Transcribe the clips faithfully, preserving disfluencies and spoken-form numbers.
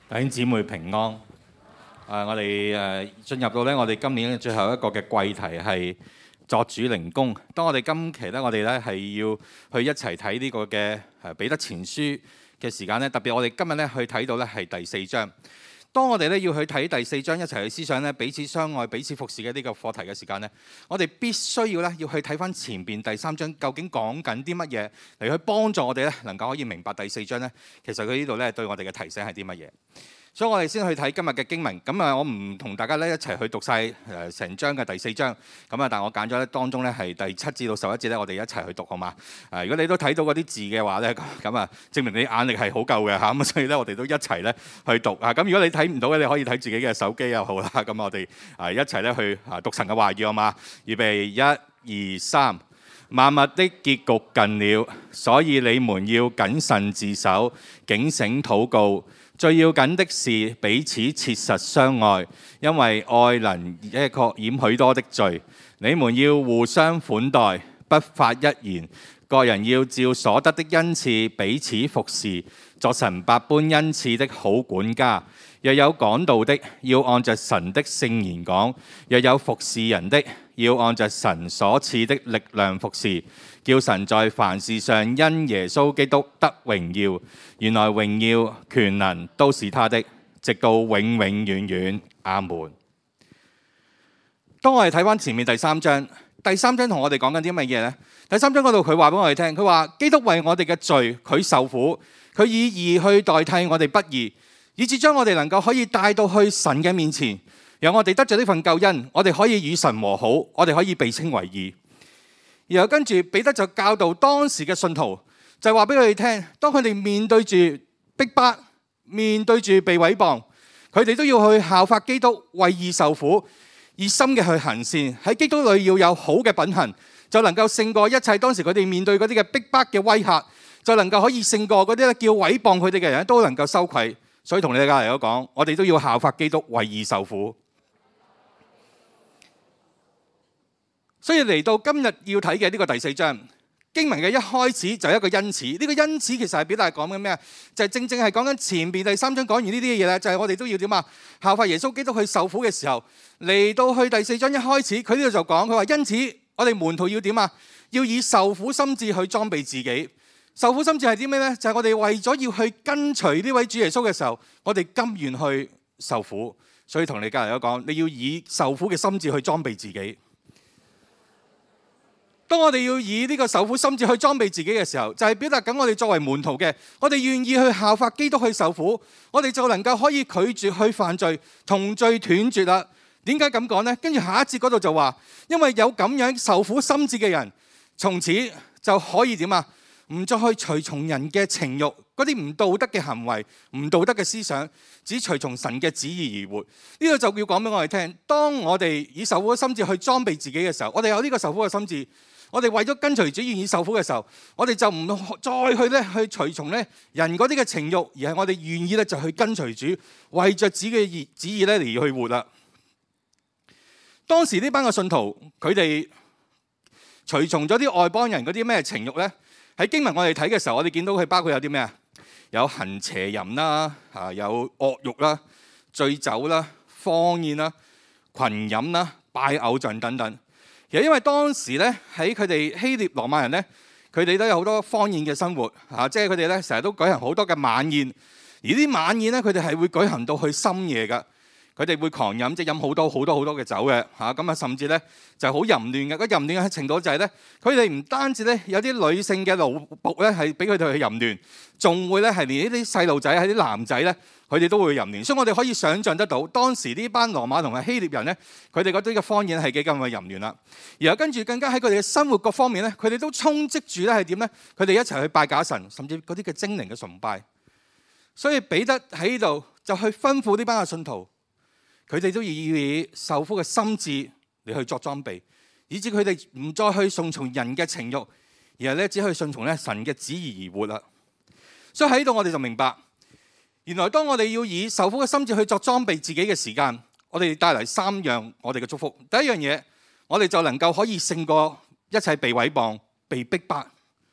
弟兄姊妹平安。啊，我哋誒進入到咧，我哋今年嘅最後一個嘅季題係作主靈工。當我哋今期咧，我哋咧係要去一齊睇呢個嘅誒彼得前書嘅時間咧，特別我哋今日咧去睇到咧係第四章。當我哋咧要去睇第四章，一齊去思想咧彼此相愛、彼此服侍嘅呢個課題嘅時間咧，我哋必須要咧要去睇翻前邊第三章究竟講緊啲乜嘢，嚟去幫助我哋咧能夠可以明白第四章咧，其實佢呢度咧對我哋嘅提醒係啲乜嘢。所以我哋先去睇今日嘅經文。咁啊，我唔同大家咧一齊去讀晒誒成章嘅第四章。咁啊，但係我揀咗咧當中咧係第七至到十一節咧，我哋一齊去讀好嘛？啊，如果你都睇到嗰啲字嘅話咧，咁啊，證明你眼力係好夠嘅嚇。咁所以咧，我哋都一齊咧去讀啊。咁如果你睇唔到嘅，你可以睇自己嘅手機又好啦。咁我哋啊一齊咧去啊讀神嘅話語好嘛？預備一二三，萬物的結局近了，所以你們要謹慎自守，警醒禱告。最要緊的是彼此切實相愛，因為愛能一確掩許多的罪。你們要互相款待，不發一言。各人要照所得的恩賜彼此服侍，作神百般恩賜的好管家。若有講道的，要按着神的聖言講；若有服侍人的，要按着神所賜的力量服侍，叫神在凡事上因耶穌基督得榮耀。原來榮耀權能都是他的，直到永永遠遠。阿門。當我哋睇翻前面第三章，第三章同我哋講緊啲乜嘢呢？第三章嗰度佢話俾我哋聽，佢話基督為我哋嘅罪，佢受苦，佢以義去代替我哋不義，以致將我哋能夠可以帶到去神嘅面前，讓我哋得著呢份救恩，我哋可以與神和好，我哋可以被稱為義。然後跟住彼得就教導當時嘅信徒，就話俾佢哋聽，當佢哋面對住逼迫，面對住被毀謗，佢哋都要去效法基督，為義受苦，熱心嘅去行善，喺基督裏要有好嘅品行，就能夠勝過一切當時佢哋面對嗰啲嘅逼迫嘅威嚇，就能夠可以勝過嗰啲咧叫毀謗佢哋嘅人都能夠羞愧。所以同你哋嚟講，我哋都要效法基督，為義受苦。所以嚟到今日要睇嘅呢個第四章經文嘅一開始就係一個因此，呢個因此其實係表達講緊咩啊？就係正正係講緊前邊第三章講完呢啲嘢咧，就係我哋都要點啊？效法耶穌基督去受苦嘅時候，嚟到去第四章一開始，佢呢度就講佢話因此我哋門徒要點啊？要以受苦心志去裝備自己。受苦心志係啲咩呢？就係我哋為咗要去跟隨呢位主耶穌嘅時候，我哋甘願去受苦。所以同你隔籬講，你要以受苦嘅心志去裝備自己。當我哋要以呢個受苦心志去裝備自己嘅時候，就係表達緊我哋作為門徒嘅，我哋願意去效法基督去受苦，我哋就能夠可以拒絕去犯罪，同罪斷絕啦。點解咁講呢？跟住下一節嗰度就話，因為有咁樣受苦心志嘅人，從此就可以點啊？唔再去隨從人嘅情慾，嗰啲唔道德嘅行為、唔道德嘅思想，只隨從神嘅旨意而活。呢個就要講俾我哋聽，當我哋以受苦嘅心志去裝備自己嘅時候，我哋有呢個受苦嘅心志，我哋為咗跟隨主願意受苦嘅時候，我哋就唔再去咧去隨從咧人嗰啲嘅情慾，而係我哋願意咧就去跟隨主，為着主嘅旨意咧嚟去活啦。當時呢班嘅信徒，佢哋隨從咗啲外邦人嗰啲咩情慾咧？喺經文我哋睇嘅時候，我哋見到佢包括有啲咩啊？有行邪淫啦，啊有惡慾啦、醉酒啦、荒宴啦、群飲啦、拜偶像等等。其實因為當時咧喺佢哋希臘羅馬人咧，佢哋都有好多荒宴嘅生活，啊即係佢哋咧成日都舉行好多嘅晚宴，而啲晚宴咧佢哋係會舉行到去深夜㗎。佢哋會狂飲，即係飲好多好多好多嘅酒嘅嚇，咁啊甚至咧就係好淫亂嘅。嗰淫亂嘅程度就係咧，佢哋唔單止咧有啲女性嘅奴僕咧係俾佢哋去淫亂，仲會咧係連呢啲細路仔、係啲男仔咧，佢哋都會淫亂。所以我哋可以想像得到，當時呢班羅馬同埋希臘人咧，佢哋嗰啲嘅荒宴係幾咁嘅淫亂啦。然後跟住更加喺佢哋嘅生活各方面咧，佢哋都充斥住咧係點咧？佢哋一齊去拜假神，甚至嗰啲嘅精靈嘅崇拜。所以彼得喺呢度就去吩咐呢班嘅信徒。佢哋都要以受苦嘅心志嚟去作裝備，以致佢哋唔再去順從人嘅情慾，而係咧只去順從咧神嘅旨意而活啦。所以喺度我哋就明白，原來當我哋要以受苦嘅心志去作裝備自己嘅時間，我哋帶嚟三樣我哋嘅祝福。第一樣嘢，我哋就能夠可以勝過一切被毀謗、被逼迫，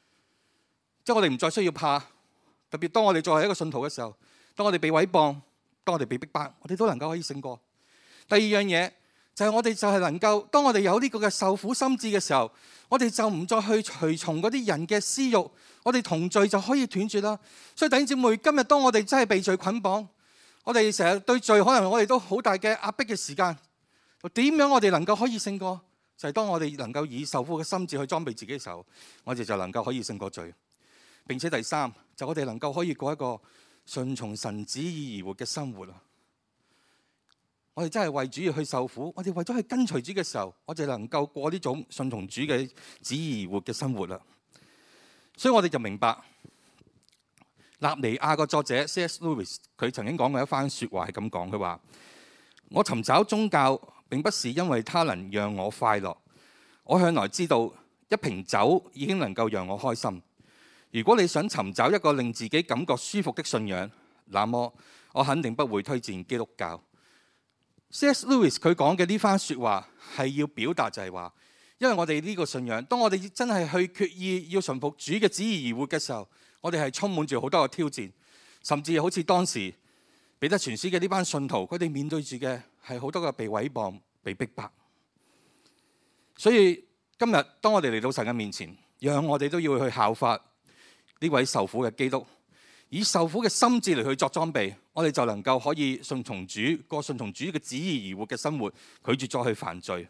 即係我哋唔再需要怕。特別當我哋作為一個信徒嘅時候，當我哋被毀謗、 當我哋被逼迫，我哋都能夠可以勝過。第二樣嘢就係我哋就係能夠，當我哋有呢個嘅受苦心志嘅時候，我哋就唔再去隨從嗰啲人嘅私欲，我哋同罪就可以斷絕啦。所以弟兄姊妹，今日當我哋真係被罪捆綁，我哋成日對罪可能我哋都好大嘅壓迫嘅時間，點樣我哋能夠可以勝過？就係當我哋能夠以受苦嘅心志去裝備自己嘅時候，我哋就能夠可以勝過罪。並且第三，就我哋能夠可以過一個順從神旨意而活嘅生活。我哋真係為主要去受苦，我哋為咗去跟隨主嘅時候，我哋能夠過呢種順從主嘅旨意而活嘅生活啦。所以我哋就明白，納尼亞個作者 C S Lewis 佢曾經講過一番説話係咁講，佢話：我尋找宗教並不是因為它能讓我快樂，我向來知道一瓶酒已經能夠讓我開心。如果你想尋找一個令自己感覺舒服的信仰，那麼我肯定不會推薦基督教。C S Lewis 佢講嘅呢番説話係要表達就係話，因為我哋呢個信仰，當我哋真係去決意要順服主嘅旨意而活嘅時候，我哋係充滿住好多嘅挑戰，甚至好似當時彼得傳書嘅呢班信徒，佢哋面對住嘅係好多嘅被毀謗、被逼迫。所以今日當我哋嚟到神嘅面前，讓我哋都要去效法呢位受苦嘅基督，以受苦嘅心志嚟去作裝備，我哋就能夠可以順從主，過順從主嘅旨意而活嘅生活，拒絕再去犯罪。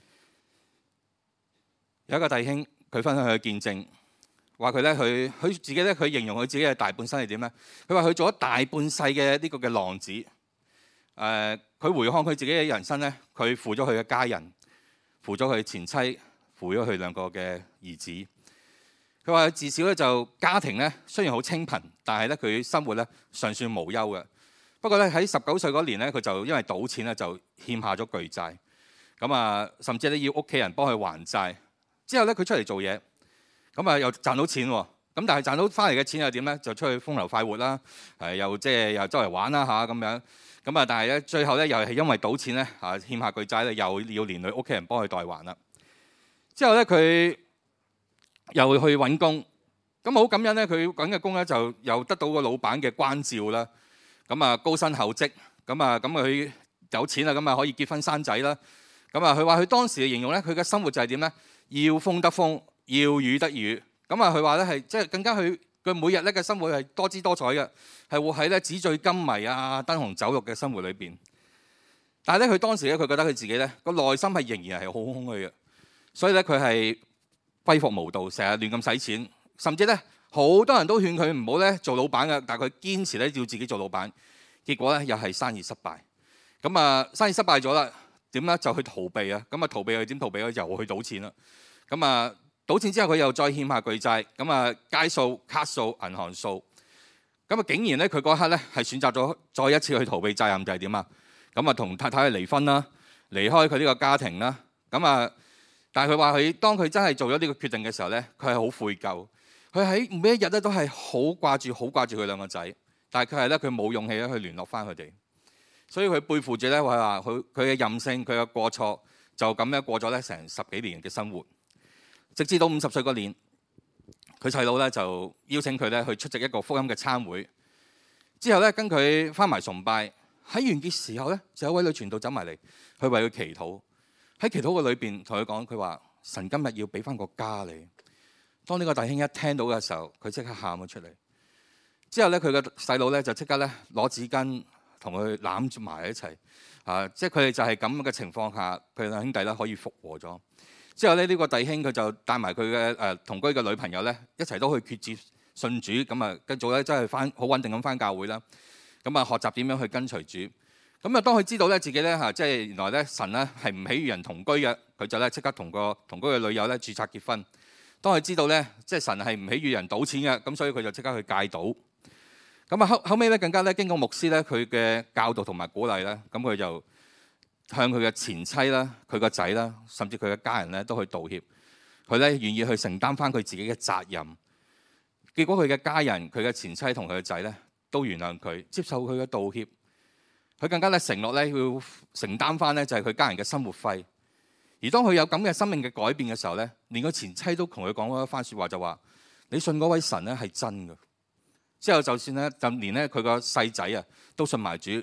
有一個弟兄，佢分享佢嘅見證，話佢咧，佢佢自己咧，佢形容佢自己嘅大半生係點咧？佢話佢做咗大半世嘅呢個嘅浪子。誒、呃，佢回看佢自己嘅人生咧，佢負咗佢嘅家人，負咗佢前妻，負咗佢兩個嘅兒子。佢話至少咧就家庭咧雖然好清貧，但係咧佢生活咧尚算無憂嘅。不過咧喺十九歲嗰年咧，佢就因為賭錢咧就欠下咗巨債，咁啊甚至咧要屋企人幫佢還債。之後咧佢出嚟做嘢，咁啊又賺到錢喎。咁但係賺到翻嚟嘅錢又點咧？就出去風流快活啦，誒又即係又周圍玩啦嚇咁樣。咁啊但係咧最後咧又係因為賭錢咧啊欠下巨債咧，又要連累屋企人幫佢代還啦。之後咧佢又去揾工，咁好感恩咧，佢揾嘅工咧就又得到個老闆嘅關照啦。咁啊高薪厚職，咁啊咁佢有錢啦，咁啊可以結婚生仔啦。咁啊佢話佢當時嘅形容咧，佢嘅生活就係點咧？要風得風，要雨得雨。咁啊佢話咧係即係更加佢佢每日咧嘅生活係多姿多彩嘅，係活喺咧紙醉金迷啊、燈紅酒綠嘅生活裏邊。但係咧佢當時咧佢覺得佢自己咧個內心係仍然係好空虛嘅，所以咧佢係揮霍無度，成日亂咁使錢，甚至咧好多人都勸佢唔好咧做老闆嘅，但係佢堅持咧要自己做老闆。結果咧又係生意失敗。咁啊生意失敗咗啦，點咧就去逃避啊。咁啊逃避佢點逃避咧？又去賭錢啦。咁啊賭錢之後佢又再欠下巨債。咁啊街數、卡數、銀行數。咁啊竟然咧佢嗰刻咧係選擇咗再一次去逃避責任，就係點啊？咁啊同太太去離婚啦，離開佢呢個家庭啦。咁啊〜但係佢話佢當佢真係做咗呢個決定嘅時候咧，佢係好悔疚。佢喺每一日咧都係好掛住、好掛住佢兩個仔。但係佢係咧佢冇勇氣咧去聯絡翻佢哋，所以佢背負住咧話佢佢嘅任性、佢嘅過錯，就咁樣過咗咧成十幾年嘅生活。直至到五十歲嗰年，佢細佬咧就邀請佢咧去出席一個福音嘅餐會。之後咧跟佢翻埋崇拜，喺完結時候咧就有位女傳道走埋嚟，去為佢祈禱。喺祈禱嘅裏邊同佢講，佢話神今日要俾翻個家你。當呢個弟兄一聽到嘅時候，佢即刻喊咗出嚟。之後咧，佢個細佬咧就即刻咧攞紙巾同佢攬住埋一齊。啊，即係佢哋就係咁嘅情況下，佢兩兄弟咧可以復和咗。之後咧呢個弟兄佢就帶埋佢嘅誒同居嘅女朋友咧一齊都去決志信主。咁啊，繼續咧真係翻好穩定咁翻教會啦。咁啊，學習點樣去跟隨主。咁啊，當佢知道咧自己咧嚇，即係原來咧神咧係唔喜悅人同居嘅，佢就咧即刻同個同居嘅女友咧註冊結婚。當佢知道咧即係神係唔喜悅人賭錢嘅，咁所以佢就即刻去戒賭。咁啊後後尾咧更加咧經過牧師咧佢嘅教導同埋鼓勵咧，咁佢就向佢嘅前妻啦、佢個仔啦，甚至佢嘅家人咧都去道歉。佢咧願意去承擔翻佢自己嘅責任。結果佢嘅家人、佢嘅前妻同佢嘅仔咧都原諒佢，接受佢嘅道歉。佢更加咧承諾咧要承擔翻咧就係佢家人嘅生活費。而當佢有咁嘅生命嘅改變嘅時候咧，連個前妻都同佢講咗一番説話，就話：你信嗰位神咧係真㗎。之後就算咧，就連咧佢個細仔啊都信埋主，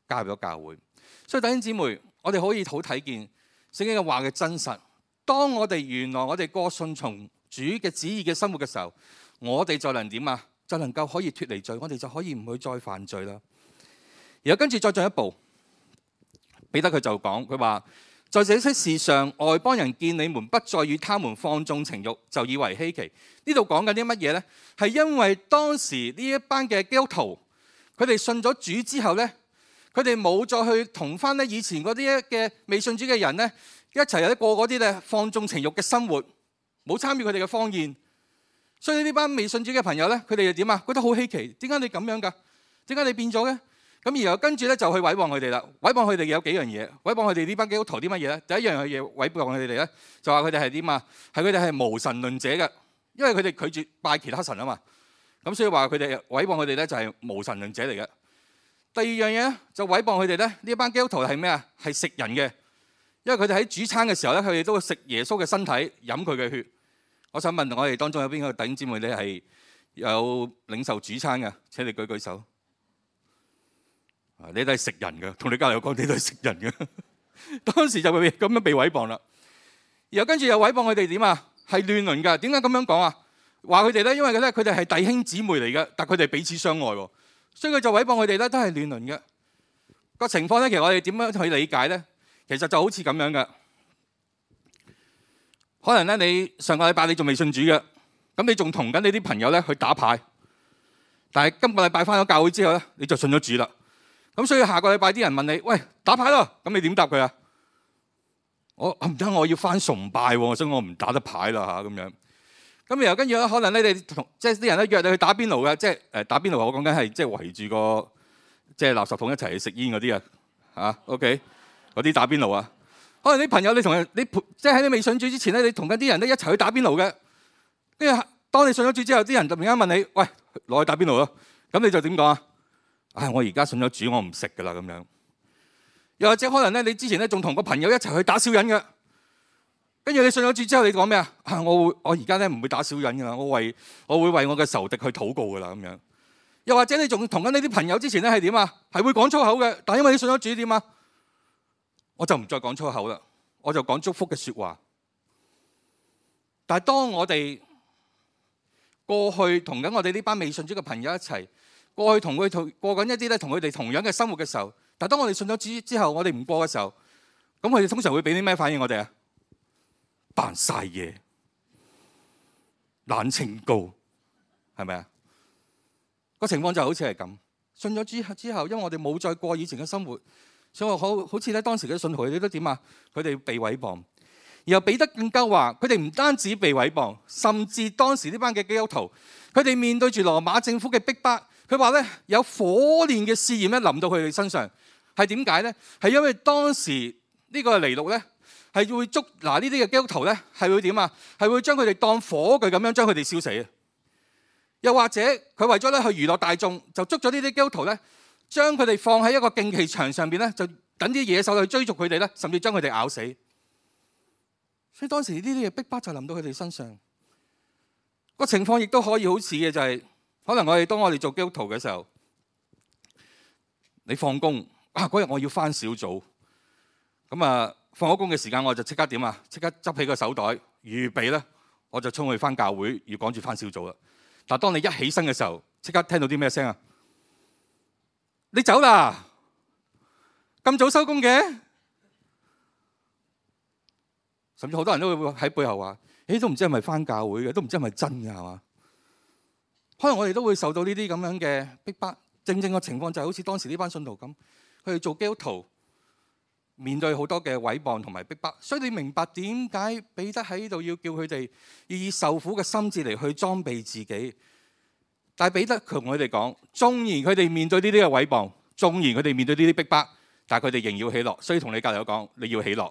加入咗教會。所以弟兄姊妹，我哋可以好睇見聖經嘅話嘅真實。當我哋原來我哋過順從主嘅旨意嘅生活嘅時候，我哋就能點啊？就能夠可以脫離罪，我哋就可以唔去再犯罪啦。然後跟住再進一步，彼得佢就講，佢話在這些事上，外邦人見你們不再與他們放縱情慾，就以為稀奇。呢度講緊啲乜嘢呢？係因為當時呢一班嘅基督徒，佢哋信咗主之後呢，佢哋冇再去同翻咧以前嗰啲嘅未信主嘅人呢一齊有啲過嗰啲咧放縱情慾嘅生活，冇參與佢哋嘅荒宴。所以呢班未信主嘅朋友呢，佢哋又點啊？覺得好稀奇，點解你咁樣㗎？點解你變咗嘅？咁然後跟住咧就去毀謗佢哋啦。毀謗佢哋有幾樣嘢，毀謗佢哋呢班基督徒啲乜嘢咧？第一樣嘢毀謗佢哋咧，就話佢哋係點啊？係佢哋係無神論者嘅，因為佢哋拒絕拜其他神啊嘛。咁所以話佢哋毀謗佢哋咧就係無神論者嚟嘅。第二樣嘢咧就毀謗佢哋咧，呢一班基督徒係咩啊？係食人嘅，因為佢哋喺主餐嘅時候咧，佢哋都會食耶穌嘅身體，飲佢嘅血。我想問我哋當中有邊個弟兄姊妹你係有領受主餐嘅？請你舉舉手。你都係食人嘅，同你隔離講你都係食人嘅。當時就會咁樣被毀謗啦。然後跟住又毀謗佢哋點啊？係亂倫㗎。點解咁樣講啊？話佢哋咧，因為咧佢哋係弟兄姊妹嚟嘅，但佢哋彼此相愛喎，所以佢就毀謗佢哋咧都係亂倫嘅。個情況咧，其實我哋點樣去理解咧？其實就好似咁樣嘅。可能咧，你上個禮拜你仲未信主嘅，咁你仲同緊你啲朋友咧去打牌，但係今個禮拜翻咗教會之後咧，你就信咗主啦。咁所以下個禮拜啲人問你，喂，打牌咯，咁你點答佢啊？我唔得，我要翻崇拜喎，所以我唔打得牌啦嚇咁樣。咁然後跟住咧，可能咧你同即係啲人咧約你去打邊爐嘅，即係誒打邊爐，我講緊係即係圍住個即係垃圾桶一齊去食煙嗰啲啊嚇 ，OK，嗰啲打邊爐啊。可能啲朋友你同人你即係喺你未信主之前咧，你同緊啲人咧一齊去打邊爐嘅。跟住當你信咗主之後，啲人突然間問你，喂，攞去打邊爐咯，咁你就點講啊？唉，我而家信咗主，我唔食噶啦咁樣。又或者可能咧，你之前咧仲同個朋友一齊去打小人嘅，跟住你信咗主之後，你講咩啊？我會我而家咧唔會打小人噶啦，我為我會為我嘅仇敵去禱告噶啦咁樣。又或者你仲同緊呢啲朋友之前咧係點啊？係會講粗口嘅，但係因為你信咗主點啊？我就唔再講粗口啦，我就講祝福嘅説話。但係當我哋過去同緊我哋呢班未信主嘅朋友一齊，過去同佢同過緊一啲咧同佢哋同樣嘅生活嘅時候，但係當我哋信咗主之後，我哋唔過嘅時候，咁佢哋通常會俾啲咩反應我哋啊？扮晒嘢，冷清高，係咪啊？個情況就好似係咁。信咗主之後，因為我哋冇再過以前嘅生活。所以好好似咧，當時嘅信徒佢哋都點啊？佢哋被毀謗，然後彼得更加話，佢哋唔單止被毀謗，甚至當時呢班嘅基督徒，佢哋面對住羅馬政府嘅逼迫，佢話咧有火煉嘅試驗咧臨到佢哋身上，係點解咧？係因為當時呢個尼祿咧係會捉嗱呢啲嘅基督徒咧係會點啊？係會將佢哋當火炬咁樣將佢哋燒死。又或者佢為咗咧去娛樂大眾，就捉咗呢啲基督徒咧。將佢哋放喺一個競技場上邊咧，就等啲野獸去追逐佢哋咧，甚至將佢哋咬死。所以當時呢啲嘅逼迫就臨到佢哋身上。個情況亦都可以好似嘅就係、是，可能我哋當我哋做基督徒嘅時候，你放工啊嗰日我要返小組，咁啊放咗工嘅時間我就即刻點啊？即刻執起個手袋，預備咧，我就衝去返教會，要趕住返小組啦。但係當你一起身嘅時候，即刻聽到啲咩聲啊？你走啦！咁早收工嘅，甚至好多人都會喺背後話：誒都唔知係咪返教會嘅，都唔知係咪真嘅係嘛？可能我哋都會受到呢啲咁樣嘅逼迫。正正嘅情況就係好似當時呢班信徒咁，佢哋做基督徒面對好多嘅毀謗同埋逼迫。所以你明白點解彼得喺呢度要叫佢哋要以受苦嘅心志嚟去裝備自己。但係彼得同佢哋講，縱然佢哋面對呢啲嘅毀謗，縱然佢哋面對呢啲逼迫，但係佢哋仍要喜樂。所以同你隔離講，你要喜樂。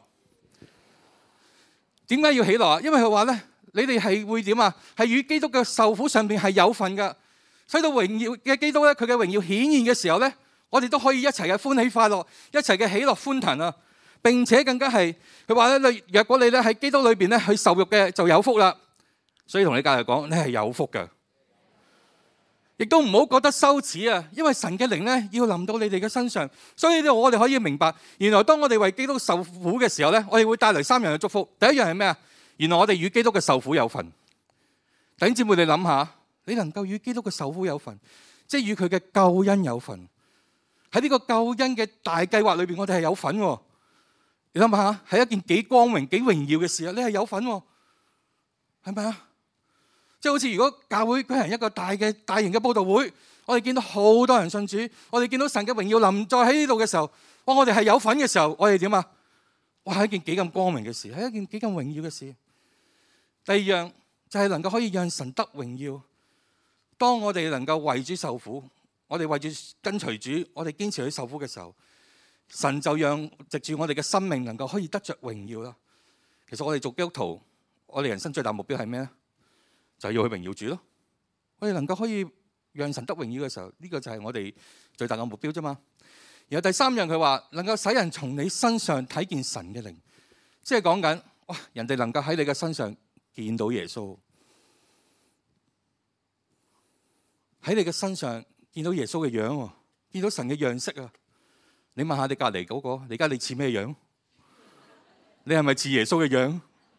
點解要喜樂啊？因為佢話咧，你哋係會點啊？係與基督嘅受苦上邊係有份㗎。所以到榮耀嘅基督咧，佢嘅榮耀顯現嘅時候咧，我哋都可以一齊嘅歡喜快樂，一齊嘅喜樂歡騰啊！並且更加係佢話咧，若果你咧喺基督裏邊咧去受辱嘅就有福啦。所以同你隔離講，你係有福㗎。 亦都唔好覺得羞恥啊！因為神嘅靈咧要臨到你哋嘅身上，所以呢，我哋可以明白，原來當我哋為基督受苦嘅時候咧，我哋會帶嚟三樣嘅祝福。第一樣係咩啊？原來我哋與基督嘅受苦有份。弟兄姊妹，你諗下，你能夠與基督嘅受苦有份，即係與佢嘅救恩有份。喺呢個救恩嘅大計劃裏邊，我哋係有份。你諗下，係一件幾光榮、幾榮耀嘅事啊！你係有份，係咪啊？即係好似如果教會舉行一個大嘅大型嘅佈道會，我哋見到好多人信主，我哋見到神嘅榮耀臨在喺呢度嘅時候，哇！我哋係有份嘅時候，我哋點啊？哇！係一件幾咁光榮嘅事，係一件幾咁榮耀嘅事。第二樣就係能夠可以讓神得榮耀。當我哋能夠為主受苦，我哋為住跟隨主，我哋堅持去受苦嘅時候，神就讓藉住我哋嘅生命能夠可以得着榮耀啦。其實我哋做基督徒，我哋人生最大目標係咩咧？就係要去榮耀主咯。我哋能夠可以讓神得榮耀嘅時候，呢個就係我哋最大嘅目標啫嘛。然後第三樣佢話能夠使人從你身上睇見神嘅靈，即係講緊哇，人哋能夠喺你嘅身上見到耶穌，喺你嘅身上見到耶穌嘅樣，見到神嘅樣式啊！你問下你隔籬嗰個，你而家你似咩樣？你係咪似耶穌嘅樣？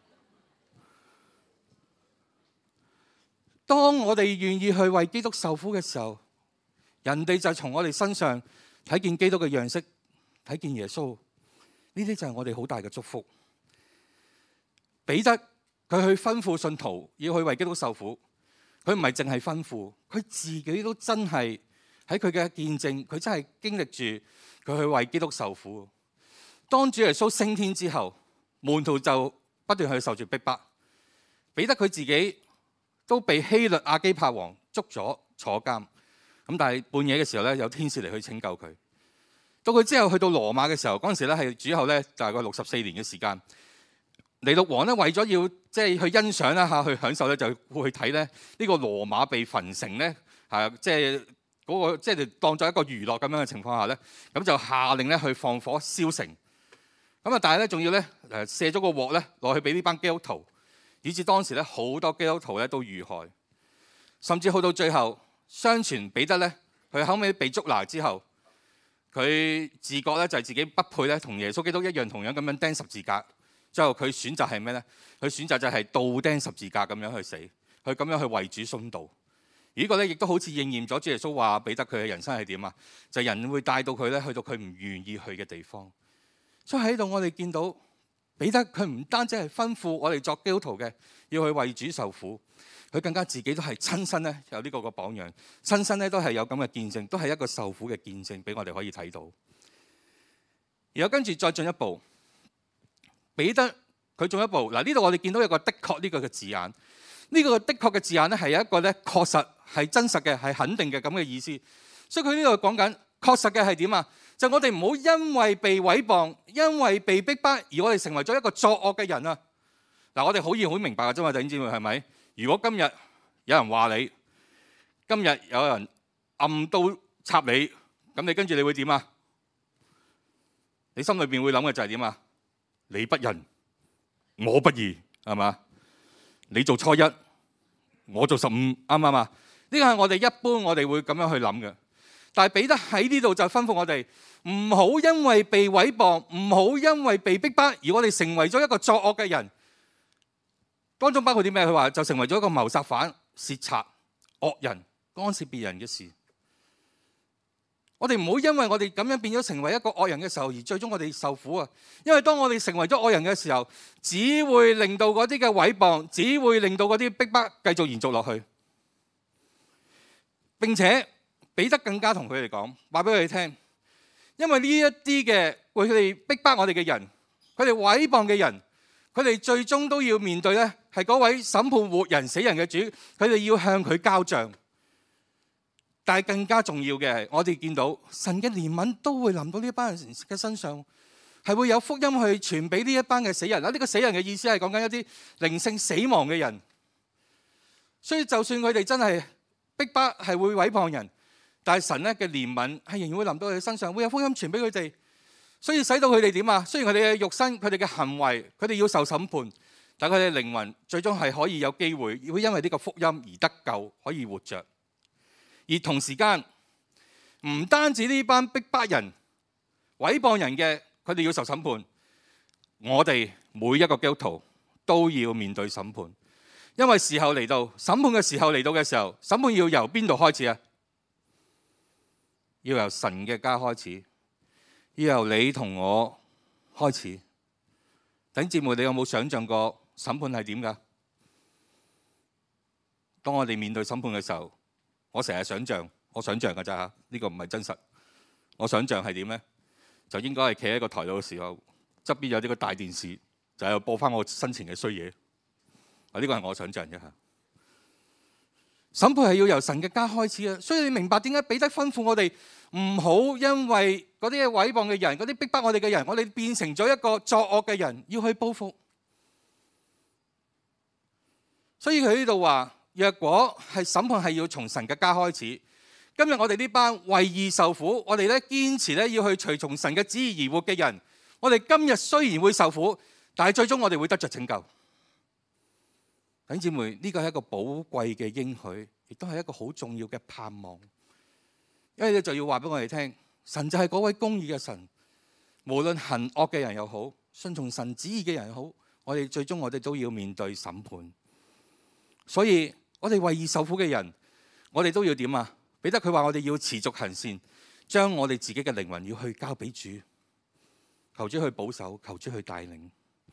當我哋願意去為基督受苦嘅時候，人哋就從我哋身上睇見基督嘅樣式，睇見耶穌，呢啲就係我哋好大嘅祝福。彼得佢去吩咐信徒要去為基督受苦，佢唔係淨係吩咐，佢自己都真係喺佢嘅見證，佢真係經歷住佢去為基督受苦。當主耶穌升天之後，門徒就不斷去受住逼迫，彼得佢自己都被希律亞基帕王捉咗坐監，咁但係半夜嘅時候咧，有天使嚟去拯救佢。到佢之後去到羅馬嘅時候，嗰陣時咧係主後咧大概六十四年嘅時間。尼祿王咧為咗要即係去欣賞啦嚇，去享受咧，就會去睇咧呢個羅馬被焚城咧嚇，即係嗰個即係當作一個娛樂咁樣嘅情況下咧，咁就下令咧去放火燒城。咁啊，但係咧仲要咧誒卸咗個鑊咧落去俾呢班基督徒。以至當時咧好多基督徒咧都遇害，甚至去到最後，相傳彼得咧佢後尾被捉拿之後，佢自覺咧就係自己不配咧同耶穌基督一樣同樣咁樣釘十字架，最後佢選擇係咩咧？佢選擇就係倒釘十字架咁樣去死，佢咁樣去為主殉道。而呢個咧亦都好似應驗咗主耶穌話彼得佢嘅人生係點啊？就係人會帶到佢咧去到佢唔願意去嘅地方。所以喺度我哋見到。彼得佢唔單止係吩咐我哋作基督徒嘅要去為主受苦，佢更加自己都係親身咧有呢個個榜樣，親身咧都係有咁嘅見證，都係一個受苦嘅見證俾我哋可以睇到。然後跟住再進一步，彼得佢進一步嗱，呢度我哋見到有個的確呢個嘅字眼，呢、呢個的確嘅字眼咧係有一個咧確實係真實嘅係肯定嘅咁嘅意思。所以佢呢度講緊確實嘅係點啊？就我哋唔好因為被毀謗，因為被逼迫，而我哋成為咗一個作惡嘅人啊！嗱，我哋好易好明白嘅啫嘛，弟兄姊妹係咪？如果今日有人話你，今日有人暗刀插你，咁你跟住你會點啊？你心裏邊會諗嘅就係點啊？你不仁，我不義，係嘛？你做初一，我做十五，啱唔啱啊？呢個係我哋一般我哋會咁樣去諗嘅。但係彼得喺呢度就吩咐我哋唔好因為被毀謗，唔好因為被逼迫，而我哋成為咗一個作惡嘅人。當中包括啲咩？佢話就成為咗一個謀殺犯、竊賊、惡人、干涉別人嘅事。我哋唔好因為我哋咁樣變咗成為一個惡人嘅時候，而最終我哋受苦啊！因為當我哋成為咗惡人嘅時候，只會令到嗰啲嘅毀謗，只會令到嗰啲逼迫繼續延續落去。並且彼得更加同佢哋講，話俾佢哋聽，因為呢一啲嘅為佢哋逼迫我哋嘅人，佢哋毀謗嘅人，佢哋最終都要面對咧，係嗰位審判活人死人嘅主，佢哋要向佢交賬。但係更加重要嘅係，我哋見到神嘅憐憫都會臨到呢一班人嘅身上，係會有福音去傳俾呢一班嘅死人啦。呢個死人嘅意思係講緊一啲靈性死亡嘅人，所以就算佢哋真係逼迫係會毀謗人，但係神咧嘅憐憫係仍然會臨到佢哋身上，會有福音傳俾佢哋，所以使到佢哋點啊？雖然佢哋嘅肉身、佢哋嘅行為，佢哋要受審判，但係佢哋靈魂最終係可以有機會，會因為呢個福音而得救，可以活着。 而同時間唔單止呢班逼迫人、毀謗人嘅，佢哋要受審判，我哋每一個基督徒都要面對審判。因為時候嚟到，審判嘅時候嚟到嘅時候，審判要由邊度開始啊？要由神嘅家開始，要由你同我開始。弟兄姊妹，你有冇想象過審判係點㗎？當我哋面對審判嘅時候，我成日想象，我想象㗎咋嚇？呢個唔係真實。我想象係點呢？就應該係企喺個台度嘅時候，側邊有呢個大電視，就喺度播翻我生前嘅衰嘢。啊，呢個係我想象啫嚇。審判係要由神嘅家開始啊，所以你明白點解彼得吩咐我哋唔好因為嗰啲毀謗嘅人、嗰啲逼迫我哋嘅人，我哋變成咗一個作惡嘅人，要去報復。所以佢呢度話，若果係審判係要從神嘅家開始，今日我哋呢班為義受苦，我哋咧堅持咧要去隨從神嘅旨意而活嘅人，我哋今日雖然會受苦，但係最終我哋會得着拯救。弟兄姊妹，呢個係一個寶貴嘅應許，亦都係一個好重要嘅盼望。因為你就要話俾我哋聽，神就係嗰位公義嘅神，無論行惡嘅人又好，順從神旨意嘅人又好，我哋最終我哋都要面對審判。所以我哋為義受苦嘅人，我哋都要點啊？彼得佢話我哋要持續行善，將我哋自己嘅靈魂要去交俾主，求主去保守，求主去帶領。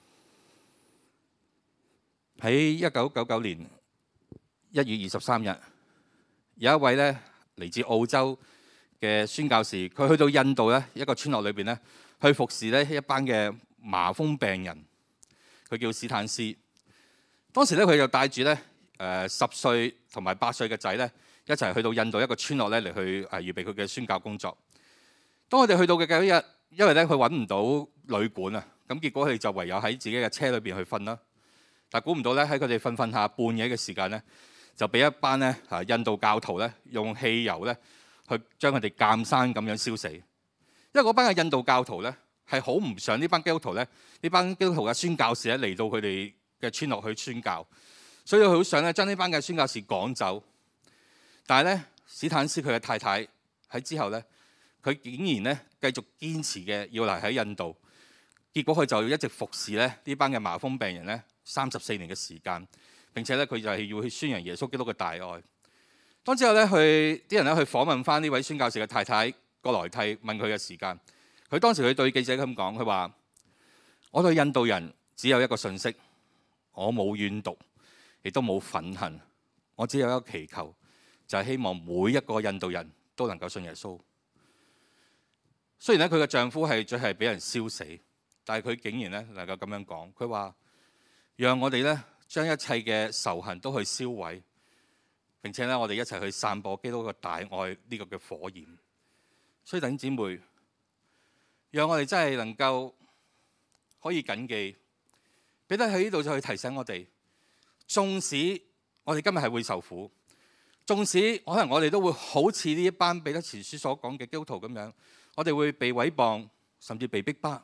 喺一九九九年一月二十三日，有一位咧嚟自澳洲嘅宣教士，佢去到印度咧一個村落裏邊咧，去服侍咧一班嘅麻風病人。佢叫史坦斯。當時咧佢就帶住咧誒十歲同埋八歲嘅仔咧一齊去到印度一個村落咧嚟去誒預備佢嘅宣教工作。當我哋去到嘅嗰一日，因為咧佢揾唔到旅館啊，咁結果佢哋就唯有喺自己嘅車裏邊去瞓啦。但估唔到咧，喺佢哋瞓瞓下半夜嘅時間咧，就俾一班咧啊印度教徒咧用汽油咧去將佢哋鑑生咁樣燒死。因為嗰班嘅印度教徒咧係好唔想呢班基督徒咧，呢班基督徒嘅宣教士咧嚟到佢哋嘅村落去宣教，所以佢好想咧將呢班嘅宣教士趕走。但係咧，史坦斯佢嘅太太喺之後咧，佢竟然咧繼續堅持嘅要嚟喺印度，結果佢就要一直服侍咧呢班嘅麻風病人咧。三十四年嘅時間，並且咧佢就係要去宣揚耶穌基督嘅大愛。當之後咧，去啲人咧去訪問翻呢位宣教士嘅太太過來替問佢嘅時間，佢當時佢對記者咁講，佢話：我對印度人只有一個信息，我冇怨毒，亦都冇憤恨，我只有一個祈求，就係希望每一個印度人都能夠信耶穌。雖然咧佢嘅丈夫係最係俾人燒死，但係佢竟然咧能夠咁樣講，佢話：讓我哋咧將一切嘅仇恨都去燒毀，並且咧我哋一齊去散播基督嘅大愛呢個嘅火焰。所以弟兄姊妹，讓我哋真係能夠可以謹記，彼得喺呢度就去提醒我哋，縱使我哋今日係會受苦，縱使可能我哋都會好似呢一班彼得前書所講嘅基督徒咁樣，我哋會被毀謗，甚至被逼迫。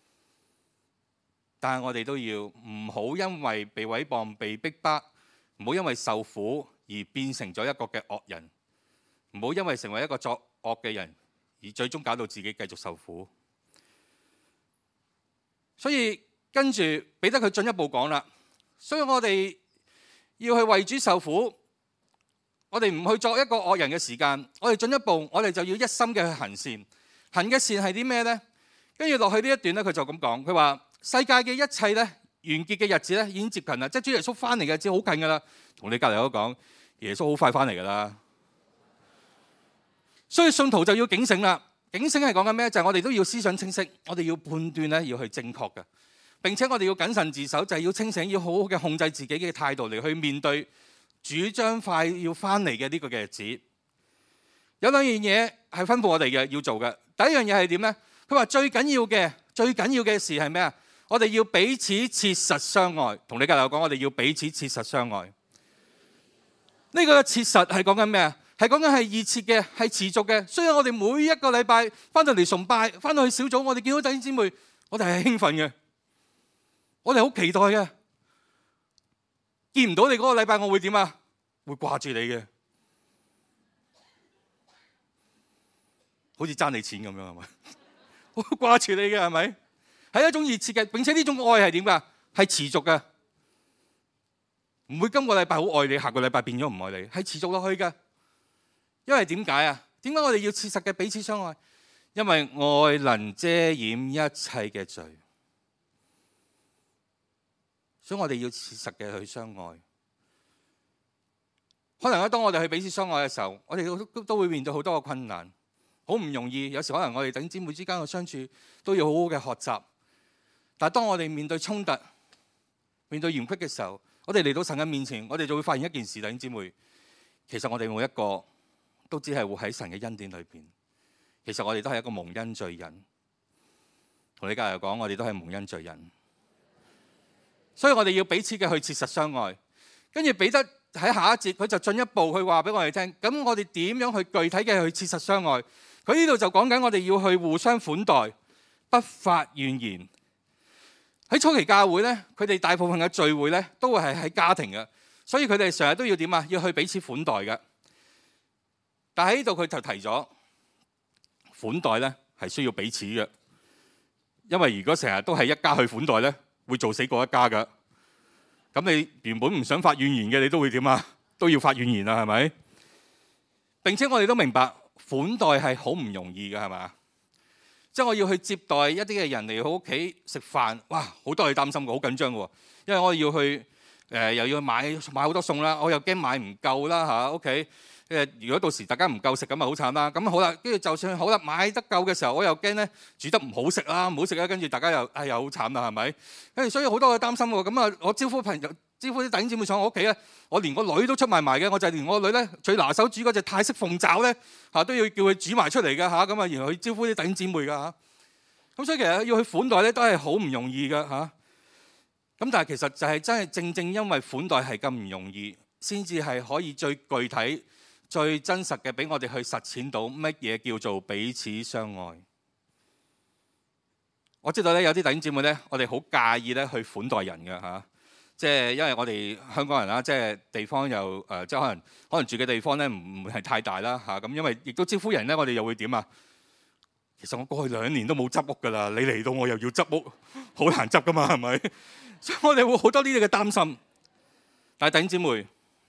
但係我哋都要唔好因為被毀謗、被逼迫，唔好因為受苦而變成咗一個嘅惡人，唔好因為成為一個作惡嘅人而最終搞到自己繼續受苦。所以跟住彼得佢進一步講啦，所以我哋要去為主受苦，我哋唔去作一個惡人嘅時間，我哋進一步，我哋就要一心嘅去行善。行嘅善係啲咩呢？跟住落去呢一段咧，佢就咁講，佢話：世界嘅一切咧，完結嘅日子咧已經接近啦，即係主耶穌翻嚟嘅日子好近噶啦。同你隔離嗰個講，耶穌好快翻嚟噶啦。所以信徒就要警醒啦。警醒係講緊咩？就係我哋都要思想清晰，我哋要判斷咧，要去正確嘅。並且我哋要謹慎自守，就係要清醒，要好好嘅控制自己嘅態度嚟去面對主將快要翻嚟嘅呢個嘅日子。有兩樣嘢係吩咐我哋嘅要做嘅。第一樣嘢係點咧？佢話最緊要嘅、最緊要嘅事係咩啊？我哋要彼此切實相愛。同你隔籬講，我哋要彼此切實相愛。呢個切實係講緊咩啊？係講緊係熱切嘅，係持續嘅。所以我哋每一個禮拜翻到嚟崇拜，翻到去小組，我哋見到弟兄姊妹，我哋係興奮嘅，我哋好期待嘅。見唔到你嗰個禮拜，我會點啊？會掛住你嘅。 好似爭你錢咁樣係咪？好掛住你嘅係咪？係一種熱切嘅，並且呢種愛係點㗎？係持續嘅，唔會今個禮拜好愛你，下個禮拜變咗唔愛你，係持續落去嘅。因為點解啊？點解我哋要切實嘅彼此相愛？因為愛能遮掩一切嘅罪，所以我哋要切實嘅去相愛。可能咧，當我哋去彼此相愛嘅時候，我哋都都會面對好多嘅困難，好唔容易。有時可能我哋弟兄姊妹之間嘅相處都要好好嘅學習。但係當我哋面對衝突、面對嚴峻嘅時候，我哋嚟到神嘅面前，我哋就會發現一件事，弟兄姊妹，其實我哋每一個都只係活喺神嘅恩典裏邊。其實我哋都係一個蒙恩罪人，同你隔籬講，我哋都係蒙恩罪人。所以我哋要彼此嘅去切實相愛。跟住彼得喺下一節，佢就進一步去話俾我哋聽。咁我哋點樣去具體嘅去切實相愛？佢呢度就講緊我哋要去互相款待，不發怨言。喺初期教會咧，佢哋大部分嘅聚會咧，都會係喺家庭嘅，所以佢哋成日都要點啊？要去彼此款待嘅。但喺呢度佢就提咗。款待咧係需要彼此嘅，因為如果成日都係一家去款待咧，會做死嗰一家噶。咁你原本唔想發怨言嘅，你都會點啊？都要發怨言啦，係咪？並且我哋都明白款待係好唔容易嘅，係咪？即係我要去接待一啲嘅人嚟我屋企食飯，哇！好多嘢擔心嘅，好緊張嘅，因為我要去誒、呃、又要買買好多餸啦，我又驚買唔夠啦嚇屋企。誒，如果到時大家唔夠食咁啊，好慘啦！咁好啦，跟住就算好啦，買得夠嘅時候，我又驚咧煮得唔好食啦，唔好食啦，跟住大家又哎又好慘啦，係咪？跟住所以好多嘅擔心喎。咁啊，我招呼朋友、招呼啲弟兄姊妹上我屋企咧，我連個女都出埋埋嘅，我就係連我個女咧最拿手煮嗰隻泰式鳳爪咧嚇都要叫佢煮埋出嚟嘅嚇，咁啊，然後去招呼啲弟兄姊妹嘅嚇。咁所以其實要去款待咧都係好唔容易嘅嚇。咁但係其實就係真係正正因為款待係咁唔容易，先至係可以最具體、最真實嘅俾我哋去實踐到乜嘢叫做彼此相愛。我知道咧有啲弟兄姊妹咧，我哋好介意咧去款待人嘅嚇，即係因為我哋香港人啦，即係地方又誒，即係可能可能住嘅地方咧唔唔係太大啦嚇，咁因為亦都招呼人咧，我哋又會點啊？其實我過去兩年都冇執屋㗎啦，你嚟到我又要執屋，好難執㗎嘛，係咪？所以我哋會好多呢啲嘅擔心。但係弟兄姊妹，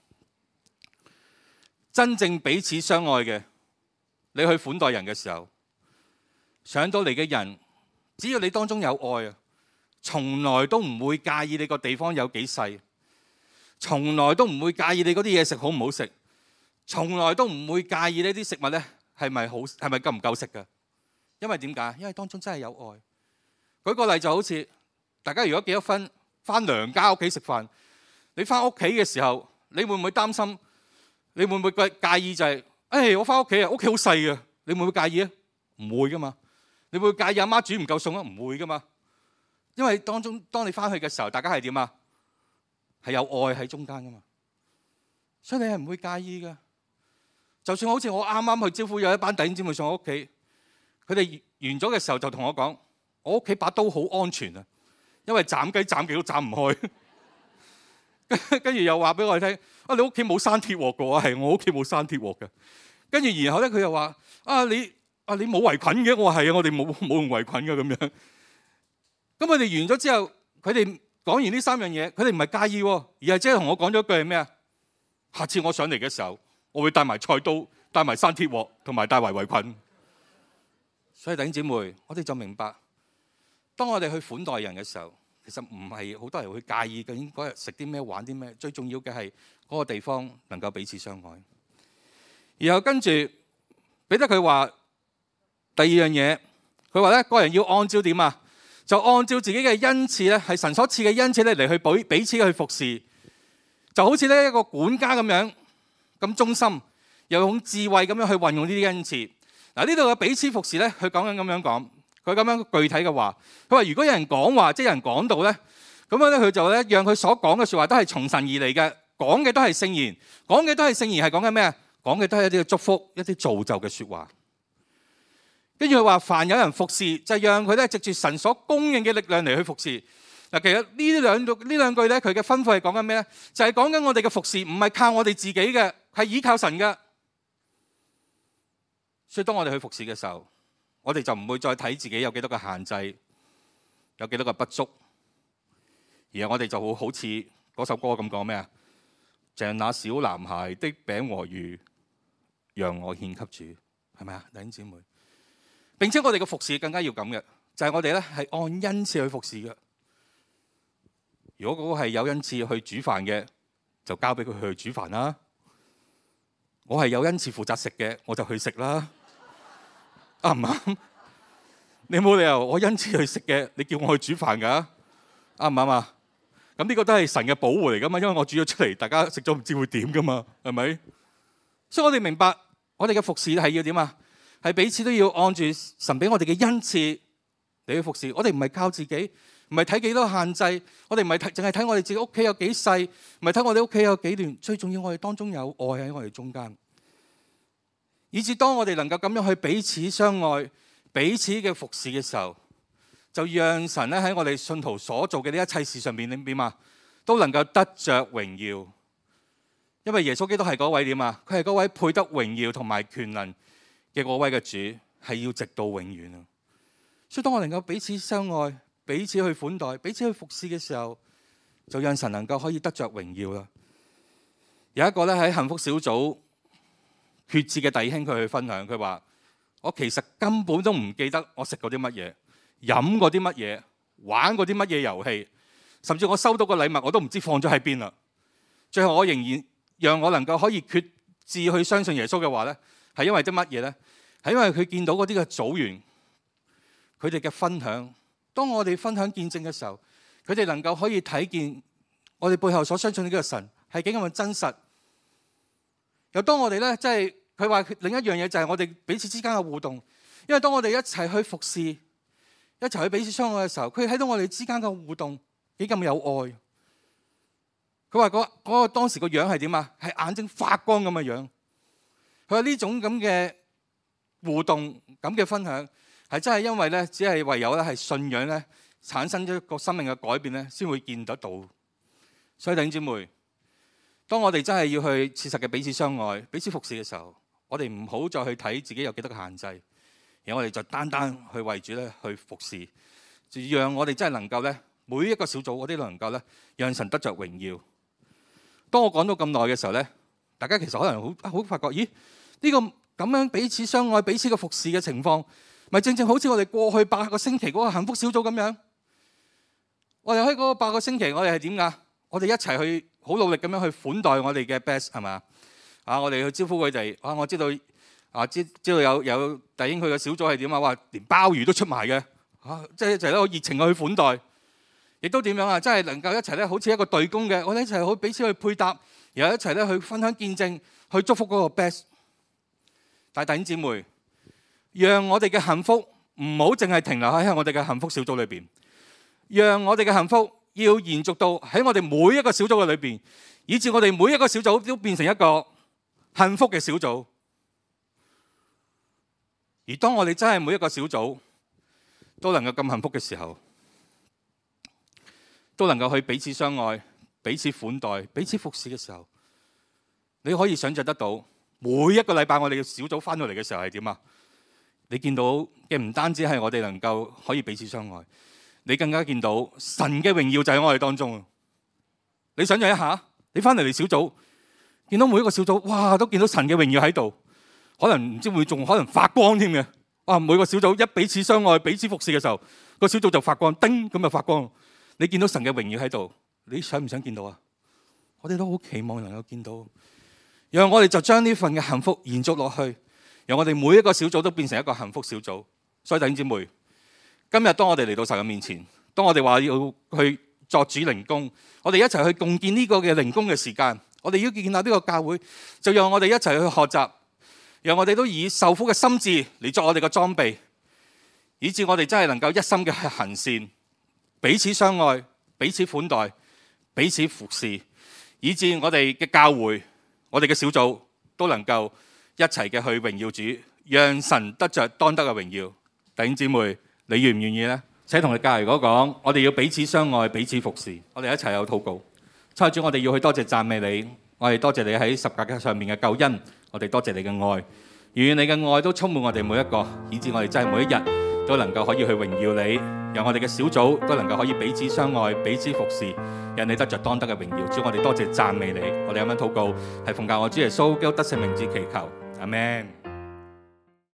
真正彼此相愛嘅，你去款待人嘅時候，上到嚟嘅人，只要你當中有愛啊，從來都唔會介意你個地方有幾細，從來都唔會介意你嗰啲嘢食好唔好食，從來都唔會介意呢啲食物咧係咪好係咪夠唔夠食㗎？因為點解？因為當中真係有愛。舉個例就好似大家如果結咗婚，翻娘家屋企食飯，你翻屋企嘅時候，你會唔會擔心？你會唔會介意就係、是，誒、哎、我翻屋企啊，屋企好細嘅，你會唔會介意啊？唔會噶嘛。你會唔會介意阿媽煮唔夠餸啊？唔會噶嘛。因為當中當你翻去嘅時候，大家係點啊？係有愛喺中間噶嘛。所以你係唔會介意噶。就算好似我啱啱去招呼有一班弟兄姊妹上我屋企，佢哋完咗嘅時候就同我講：我屋企把刀好安全啊，因為斬雞斬幾都斬唔開。跟住又話俾我哋聽：啊，你屋企冇生鐵鑊嘅話，係我屋企冇生鐵鑊嘅。跟住然後咧，佢又話：啊，你啊你冇圍裙嘅？我話係啊，我哋冇冇用圍裙嘅咁樣。咁佢哋完咗之後，佢哋講完呢三樣嘢，佢哋唔係介意，而係即係同我講咗一句係咩啊？下次我上嚟嘅時候，我會帶埋菜刀、帶埋生鐵鑊同埋帶埋圍裙。所以弟兄姊妹，我哋就明白，當我哋去款待人嘅時候，其實唔係好多人會介意究竟嗰日食啲咩、玩啲咩，最重要嘅係嗰個地方能夠彼此相愛。然後跟住彼得佢話第二樣嘢，佢話咧個人要按照點啊？就按照自己嘅恩賜咧，係神所賜嘅恩賜咧嚟去彼彼此去服侍，就好似咧一個管家咁樣咁忠心，又用智慧咁樣去運用呢啲恩賜。嗱，呢度嘅彼此服侍咧，佢講緊咁樣講。佢咁樣具體嘅話，佢話如果有人講話，即係有人講道咧，咁樣咧佢就咧讓佢所講嘅説話都係從神而嚟嘅，講嘅都係聖言，講嘅都係聖言，係講緊咩啊？講嘅都係一啲嘅祝福、一啲造就嘅説話。跟住佢話：凡有人服侍，就係讓佢咧藉住神所供應嘅力量嚟去服侍。嗱，其實呢兩句呢兩句咧，佢嘅吩咐係講緊咩咧？就係講緊我哋嘅服侍唔係靠我哋自己嘅，係依靠神嘅。 所以當我哋去服侍嘅時候，我哋就唔會再睇自己有幾多個限制，有幾多個不足，而係我哋就會好似嗰首歌咁講咩啊？像那小男孩的餅和魚，讓我獻給主，係咪啊？弟兄姊妹，並且我哋嘅服侍更加要咁嘅，就係、是、我哋咧係按恩賜去服侍嘅。如果嗰個係有恩賜去煮飯嘅，就交俾佢去煮飯啦。我係有恩賜負責食嘅，我就去食啦。啱唔啱？你冇理由我恩賜去食嘅，你叫我去煮飯㗎？啱唔啱啊？咁呢個都係神嘅保護嚟㗎嘛，因為我煮咗出嚟，大家食咗唔知會點㗎嘛，係咪？所以我哋明白，我哋嘅服侍係要點啊？係彼此都要按住神俾我哋嘅恩賜嚟去服侍。我哋唔係靠自己，唔係睇幾多限制，我哋唔係睇淨係睇我哋自己屋企有幾細，唔係睇我哋屋企有幾亂。最重要，我哋當中有愛喺我哋中間，以至當我哋能夠咁樣去彼此相愛、彼此嘅服侍嘅時候，就讓神咧喺我哋信徒所做嘅呢一切事上面點點啊，都能夠得着榮耀。因為耶穌基督係嗰位點啊？佢係嗰位配得榮耀同埋權能嘅嗰位嘅主，係要直到永遠啊！所以當我能夠彼此相愛、彼此去款待、彼此去服侍嘅時候，就讓神能夠可以得着榮耀啦。有一個咧喺幸福小組決志嘅弟兄，佢去分享，佢話：我其實根本都唔記得我食過啲乜嘢。飲過啲乜嘢，玩過啲乜嘢遊戲，甚至我收到個禮物我都唔知放咗喺邊啦。最後我仍然讓我能夠可以決志去相信耶穌嘅話呢，係因為啲乜嘢呢？係因為佢見到嗰啲嘅組員，佢哋嘅分享。當我哋分享見證嘅時候，佢哋能夠可以睇見我哋背後所相信呢個神係幾咁嘅真實。又當我哋呢，即係佢話另一樣嘢就係我哋彼此之間嘅互動。因為當我哋一齊去服侍，一齊去彼此相愛嘅時候，佢睇到我哋之間嘅互動幾咁有愛。佢話嗰嗰個當時個樣係點啊？係眼睛發光咁嘅樣。佢話呢種咁嘅互動、咁嘅分享，係真係因為咧，只係唯有咧係信仰咧產生咗一個生命嘅改變咧，先會見得到。所以弟兄姊妹，當我哋真係要去切實嘅彼此相愛、彼此服侍嘅時候，我哋唔好再去睇自己有幾多個限制。然後我哋就單單去為主咧去服侍，就讓我哋真係能夠咧每一個小組嗰啲都能夠咧讓神得着榮耀。當我講到咁耐嘅時候咧，大家其實可能好好發覺，咦？呢個咁樣彼此相愛、彼此嘅服侍嘅情況，咪正正好似我哋過去八個星期嗰個幸福小組咁樣。我哋喺嗰個八個星期，我哋係點㗎？我哋一齊去好努力咁樣去款待我哋嘅 best 係嘛？啊，我哋去招呼佢哋。啊，我知道。啊！知知道有有弟兄佢嘅小組係點啊？話連鮑魚都出埋嘅，啊！即係一齊咧好熱情去款待，亦都點樣啊？真係能夠一齊咧，好似一個隊工嘅，我哋一齊去彼此去配搭，然後一齊咧去分享見證，去祝福嗰個 best。但係弟兄姊妹，讓我哋嘅幸福唔好淨係停留喺我哋嘅幸福小組裏邊，讓我哋嘅幸福要延續到喺我哋每一個小組嘅裏邊，以至我哋每一個小組都變成一個幸福嘅小組。而當我哋真係每一個小組都能夠咁幸福嘅時候，都能夠去彼此相愛、彼此款待、彼此服侍嘅時候，你可以想像得到，每一個禮拜我哋嘅小組翻到嚟嘅時候係點啊？你見到嘅唔單止係我哋能夠可以彼此相愛，你更加見到神嘅榮耀就喺我哋當中。你想像一下，你翻嚟嚟小組，見到每一個小組，哇，都見到神嘅榮耀喺度。可能唔知會仲可能發光添嘅，啊！每個小組一彼此相愛、彼此服侍嘅時候，個小組就發光，叮咁就發光。你見到神嘅榮耀喺度，你想唔想見到啊？我哋都好期望能夠見到，讓我哋就將呢份嘅幸福延續落去，讓我哋每一個小組都變成一個幸福小組。所以弟兄姊妹，今日當我哋嚟到神嘅面前，當我哋話要去作主靈工，我哋一齊去共建呢個嘅靈工嘅時間，我哋要建立呢個教會，就讓我哋一齊去學習。讓我哋都以受苦嘅心志嚟作我哋嘅裝備，以致我哋真係能夠一心嘅行善，彼此相愛、彼此款待、彼此服侍，以致我哋嘅教會、我哋嘅小組都能夠一齊嘅去榮耀主，讓神得着當得嘅榮耀。弟兄姊妹，你願唔願意呢？請同你隔離嗰講，我哋要彼此相愛、彼此服侍。我哋一齊有禱告。親愛主，我哋要去多謝讚美你，我哋多謝你喺十架上面嘅救恩。我哋多謝你嘅愛， 願你嘅愛都充滿我哋每一個，以致我哋真係每一日都能夠可以去榮耀你，讓我哋嘅小組都能夠可以彼此相愛、彼此服侍，讓你得着當得嘅榮耀。主，我哋多謝讚美你，我哋咁樣禱告係奉教我主耶穌基督得勝名字祈求，阿們。